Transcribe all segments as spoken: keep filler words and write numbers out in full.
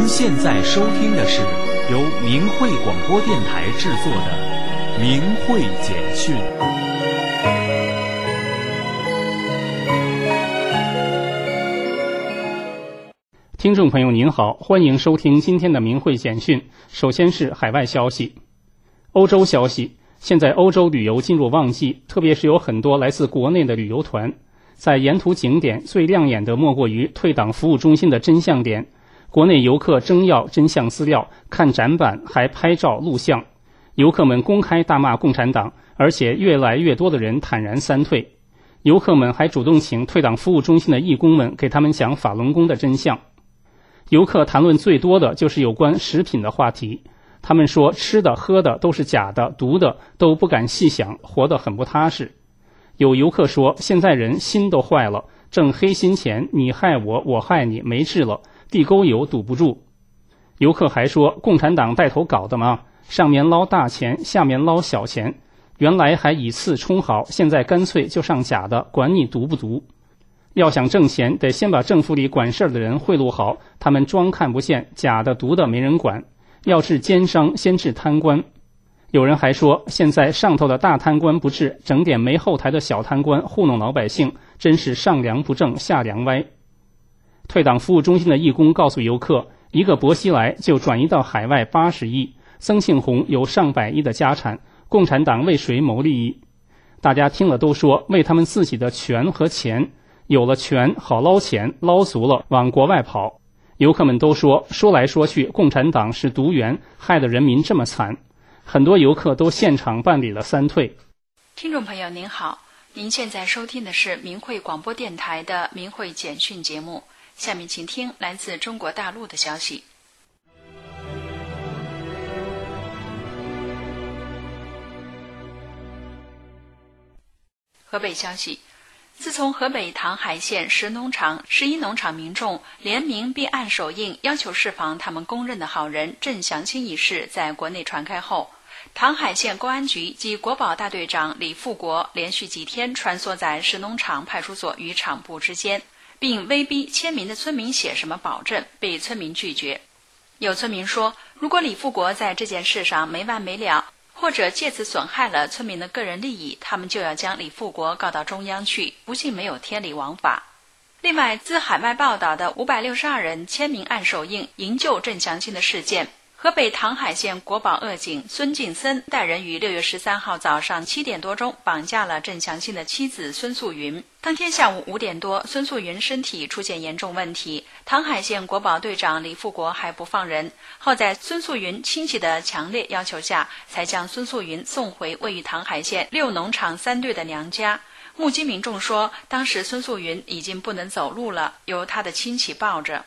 现在收听的是由明慧广播电台制作的明慧简讯。 听众朋友您好，欢迎收听今天的明慧简讯。首先是海外消息。欧洲消息，现在欧洲旅游进入旺季，特别是有很多来自国内的旅游团。在沿途景点最亮眼的莫过于退党服务中心的真相点，国内游客征要真相资料，看展板，还拍照录像。游客们公开大骂共产党，而且越来越多的人坦然三退。游客们还主动请退党服务中心的义工们给他们讲法轮功的真相。游客谈论最多的就是有关食品的话题，他们说吃的喝的都是假的毒的，都不敢细想，活得很不踏实。有游客说现在人心都坏了，挣黑心钱，你害我我害你，没治了，地沟油堵不住。游客还说共产党带头搞的嘛，上面捞大钱，下面捞小钱，原来还以次充好，现在干脆就上假的，管你毒不毒。要想挣钱，得先把政府里管事儿的人贿赂好，他们装看不见，假的毒的没人管。要治奸商，先治贪官。有人还说，现在上头的大贪官不治，整点没后台的小贪官糊弄老百姓，真是上梁不正下梁歪。退党服务中心的义工告诉游客，一个薄熙来就转移到海外八十亿，曾庆红有上百亿的家产，共产党为谁谋利益？大家听了都说，为他们自己的权和钱。有了权好捞钱，捞足了往国外跑。游客们都说，说来说去共产党是毒源，害得人民这么惨。很多游客都现场办理了三退。 听众朋友您好，您现在收听的是明慧广播电台的明慧简讯节目，下面请听来自中国大陆的消息。河北消息，自从河北唐海县十农场、十一农场民众联名并按手印要求释放他们公认的好人郑祥清一事在国内传开后，唐海县公安局及国保大队长李富国连续几天穿梭在十农场派出所与厂部之间，并威逼签名的村民写什么保证，被村民拒绝。有村民说，如果李富国在这件事上没完没了，或者借此损害了村民的个人利益，他们就要将李富国告到中央去，不信没有天理王法。另外，自海外报道的五百六十二人签名按手印营救郑祥清的事件，河北唐海县国保恶警孙敬森带人于六月十三号早上七点多钟绑架了郑祥清的妻子孙素云。当天下午五点多，孙素云身体出现严重问题，唐海县国保队长李富国还不放人，后在孙素云亲戚的强烈要求下，才将孙素云送回位于唐海县六农场三队的娘家。目击民众说，当时孙素云已经不能走路了，由他的亲戚抱着。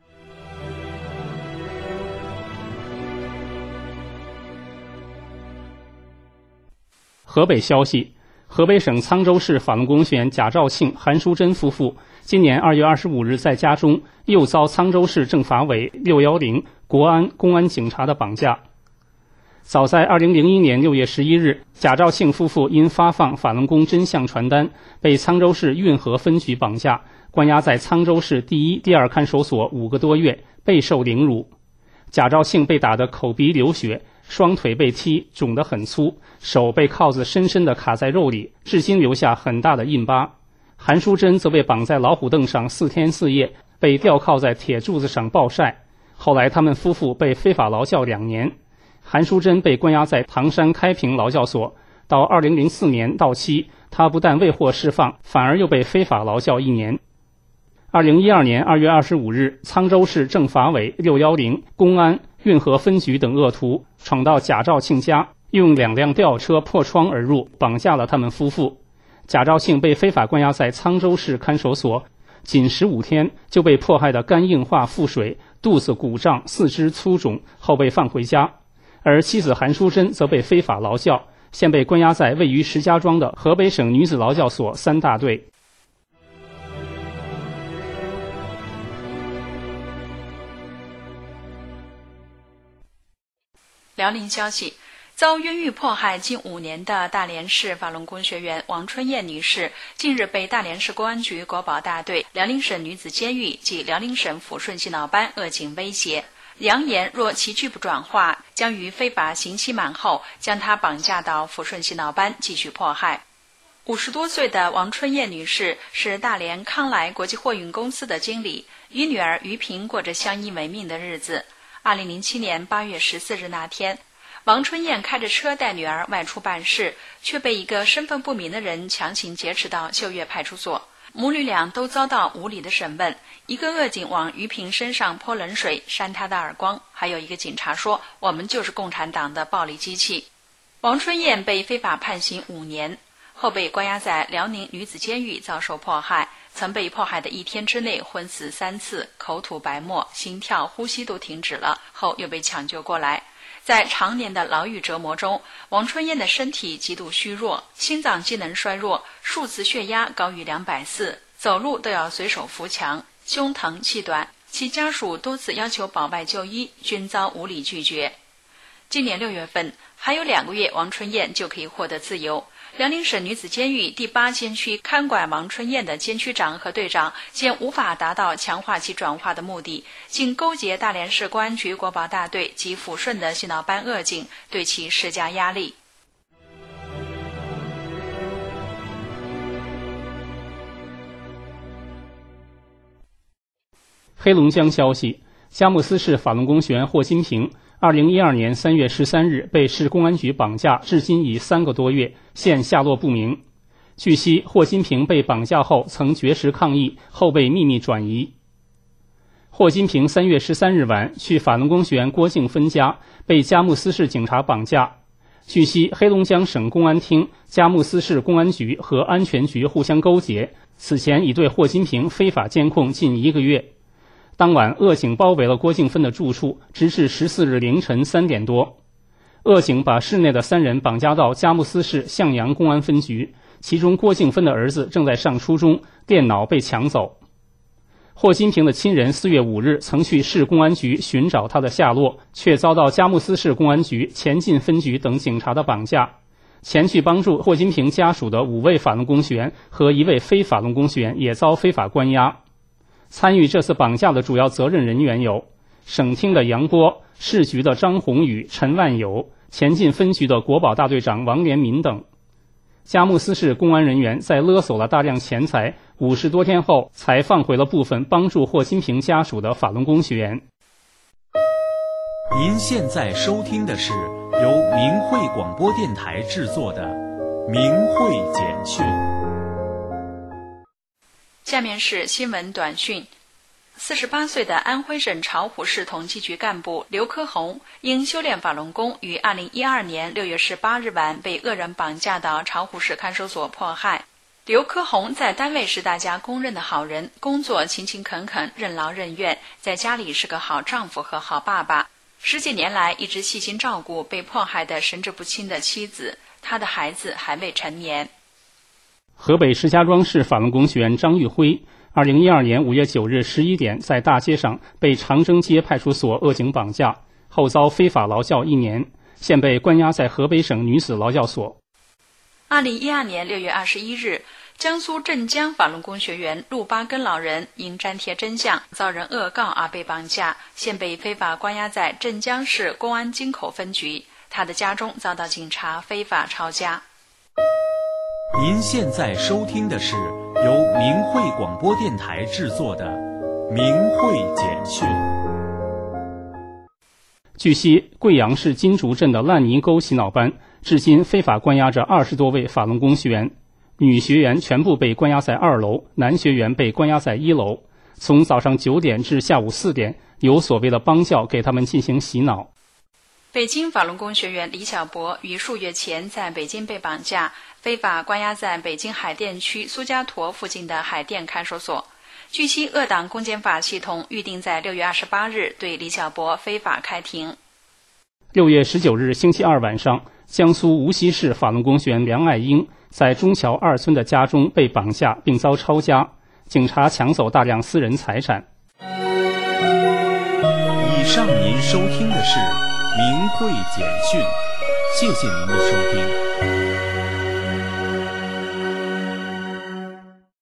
河北消息，河北省沧州市法轮功学员贾兆庆、韩淑珍夫妇今年二月二十五日在家中又遭沧州市政法委六一零国安公安警察的绑架。早在二零零一年六月十一日，贾兆庆夫妇因发放法轮功真相传单，被沧州市运河分局绑架，关押在沧州市第一、第二看守所五个多月，备受凌辱。贾兆庆被打得口鼻流血，双腿被踢，肿得很粗，手被铐子深深地卡在肉里，至今留下很大的印疤。韩淑珍则被绑在老虎凳上四天四夜，被吊铐在铁柱子上暴晒。后来他们夫妇被非法劳教两年。韩淑珍被关押在唐山开平劳教所，到二零零四年到期，她不但未获释放，反而又被非法劳教一年。二零一二年二月二十五日，沧州市政法委六一零公安运河分局等恶徒闯到贾兆庆家，用两辆吊车破窗而入，绑架了他们夫妇。贾兆庆被非法关押在沧州市看守所，仅十五天就被迫害得肝硬化腹水，肚子鼓胀，四肢粗肿，后被放回家。而妻子韩淑珍则被非法劳教，现被关押在位于石家庄的河北省女子劳教所三大队。 辽宁消息，遭冤狱迫害近五年的大连市法轮功学员王春燕女士，近日被大连市公安局国保大队、辽宁省女子监狱及辽宁省抚顺洗脑班恶警威胁。 扬言若其拒不转化，将于非法刑期满后将他绑架到抚顺洗脑班继续迫害。五十多岁的王春燕女士是大连康来国际货运公司的经理，与女儿于萍过着相依为命的日子。二零零七年八月十四日那天，王春燕开着车带女儿外出办事，却被一个身份不明的人强行劫持到秀岳派出所。母女俩都遭到无理的审问，一个恶警往于萍身上泼冷水，扇她的耳光，还有一个警察说我们就是共产党的暴力机器。王春燕被非法判刑五年，后被关押在辽宁女子监狱遭受迫害，曾被迫害的一天之内昏死三次，口吐白沫，心跳呼吸都停止了，后又被抢救过来。在常年的牢狱折磨中，王春燕的身体极度虚弱，心脏机能衰弱，数次血压高于两百四，走路都要随手扶墙，胸疼气短，其家属多次要求保外就医，均遭无理拒绝。今年六月份，还有两个月王春燕就可以获得自由。辽宁省女子监狱第八监区看管王春燕的监区长和队长见无法达到强化其转化的目的，竟勾结大连市公安局国保大队及抚顺的洗脑班恶警，对其施加压力。 黑龙江消息，佳木斯市法轮功学员霍金平二零一二年三月十三日被市公安局绑架，至今已三个多月，现下落不明。据悉，霍金平被绑架后曾绝食抗议，后被秘密转移。霍金平三月十三日晚去法轮功学员郭静芬家，被佳木斯市警察绑架。据悉，黑龙江省公安厅、佳木斯市公安局和安全局互相勾结，此前已对霍金平非法监控近一个月。当晚，恶警包围了郭静芬的住处，直至十四日凌晨三点多。恶警把室内的三人绑架到佳木斯市向阳公安分局，其中郭静芬的儿子正在上初中，电脑被抢走。霍金平的亲人四月五日曾去市公安局寻找他的下落，却遭到佳木斯市公安局、前进分局等警察的绑架。前去帮助霍金平家属的五位法轮功学员和一位非法轮功学员也遭非法关押。参与这次绑架的主要责任人员有省厅的杨波、市局的张宏宇、陈万友、前进分局的国保大队长王连民等。佳木斯市公安人员在勒索了大量钱财五十多天后，才放回了部分帮助霍金平家属的法轮功学员。 您现在收听的是由明慧广播电台制作的《明慧简讯》。 下面是新闻短讯。四十八岁的安徽省巢湖市统计局干部刘科宏因修炼法轮功，于二零一二年六月十八日晚被恶人绑架到巢湖市看守所迫害。刘科宏在单位是大家公认的好人，工作勤勤恳恳，任劳任怨，在家里是个好丈夫和好爸爸。十几年来一直细心照顾被迫害的神志不清的妻子，他的孩子还未成年。 河北石家庄市法轮功学员张玉辉二零一二年五月九日十一点在大街上被长征街派出所恶警绑架，后遭非法劳教一年，现被关押在河北省女子劳教所。 二零一二年六月二十一日，江苏镇江法轮功学员陆八根老人因粘贴真相遭人恶告而被绑架，现被非法关押在镇江市公安京口分局，他的家中遭到警察非法抄家。 您现在收听的是由明慧广播电台制作的《明慧简讯》。 据悉，贵阳市金竹镇的烂泥沟洗脑班至今非法关押着二十多位法轮功学员，女学员全部被关押在二楼，男学员被关押在一楼。从早上九点至下午四点，有所谓的帮教给他们进行洗脑。 北京法轮功学员李小博于数月前在北京被绑架，非法关押在北京海淀区苏家坨附近的海淀看守所。据悉，恶党公检法系统预定在六月二十八日对李小博非法开庭。 六月十九日星期二晚上，江苏无锡市法轮功学员梁爱英在中桥二村的家中被绑架并遭抄家，警察抢走大量私人财产。 以上您收听的是明慧简讯，谢谢您的收听。